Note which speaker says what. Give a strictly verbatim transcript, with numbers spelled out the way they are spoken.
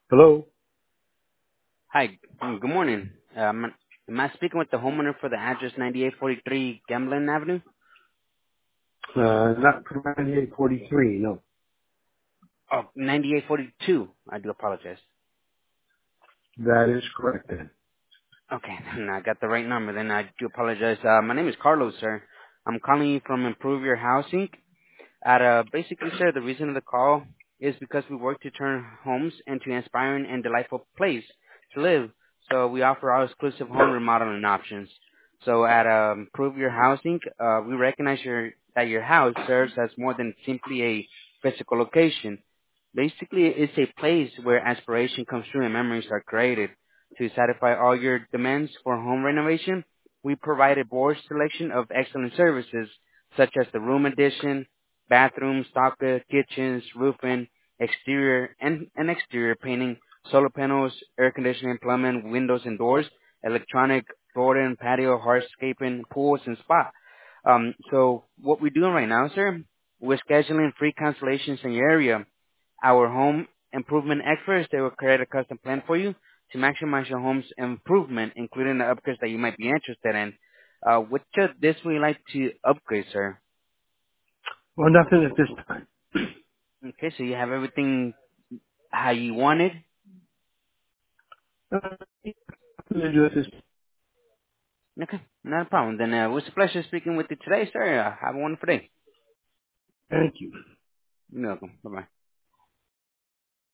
Speaker 1: Hello?
Speaker 2: Hi. mm, Good morning. Um, am I speaking with the homeowner for the address ninety-eight forty-three Gamblin Avenue?
Speaker 1: Uh, not for ninety-eight forty-three, no.
Speaker 2: Oh, ninety-eight forty-two. I do apologize.
Speaker 1: That is correct then.
Speaker 2: Okay, then I got the right number. Then I do apologize. Uh, my name is Carlos, sir. I'm calling you from Improve Your Housing. At uh, basically, sir, the reason of the call is because we work to turn homes into an inspiring and delightful place to live. So we offer our exclusive home remodeling options. So at um, Improve Your Housing, uh, we recognize your, that your house serves as more than simply a physical location. Basically, it's a place where aspiration comes true and memories are created. To satisfy all your demands for home renovation, we provide a broad selection of excellent services such as the room addition, bathrooms, socket, kitchens, roofing, exterior and, and exterior painting, solar panels, air conditioning, plumbing, windows and doors, electronic, flooring, patio, hardscaping, pools, and spa. Um, so what we're doing right now, sir, we're scheduling free consultations in your area. Our home improvement experts, they will create a custom plan for you to maximize your home's improvement, including the upgrades that you might be interested in. Uh, which of this would you like to upgrade, sir?
Speaker 1: Well, nothing at this time.
Speaker 2: Okay, so you have everything how you wanted.
Speaker 1: Uh, nothing to do at this.
Speaker 2: Okay, not a problem. Then uh, it was a pleasure speaking with you today, sir. Uh, have a wonderful day.
Speaker 1: Thank you.
Speaker 2: You're welcome. Bye-bye.